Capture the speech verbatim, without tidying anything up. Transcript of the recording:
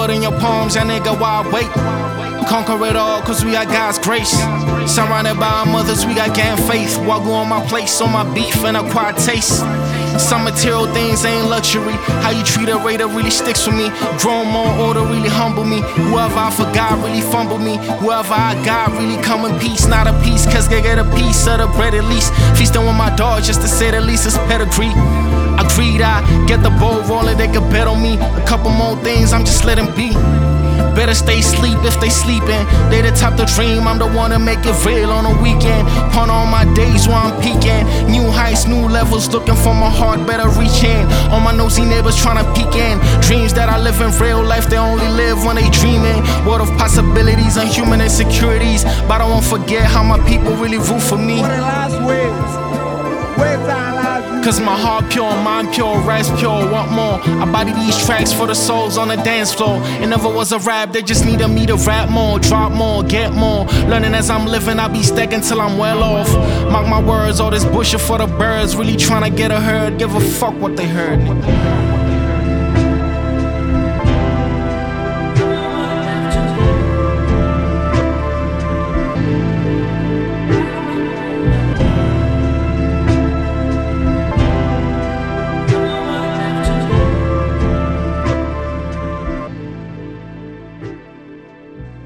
world in your palms, yeah nigga, why wait? Conquer it all, cause we got God's grace. Surrounded by our mothers, we got gain faith. Wagyu on my place, on my beef, and acquired taste. Some material things ain't luxury. How you treat a raider really sticks with me. Grown more order really humble me. Whoever I forgot really fumble me. Whoever I got really come in peace. Not a piece, cause they get a piece of the bread at least. Feasting with my dog, just to say the least, it's pedigree. Agreed, I get the ball rolling, they can bet on me. A couple more things, I'm just letting be. Better stay asleep if they sleeping. They the top the dream, I'm the one to make it real on a weekend. Pawn on my days while I'm peaking. New heights, new levels, looking for my heart, better reach in. All my nosy neighbors trying to peek in. Dreams that I live in real life, they only live when they dreaming. World of possibilities and human insecurities. But I won't forget how my people really root for me. What the last waves? Waves are last. Cause my heart pure, mind pure, rest pure, want more. I body these tracks for the souls on the dance floor. It never was a rap, they just needed me to rap more. Drop more, get more. Learning as I'm living, I be stacking till I'm well off. Mark my words, all this bullshit for the birds. Really trying to get a herd, give a fuck what they heard.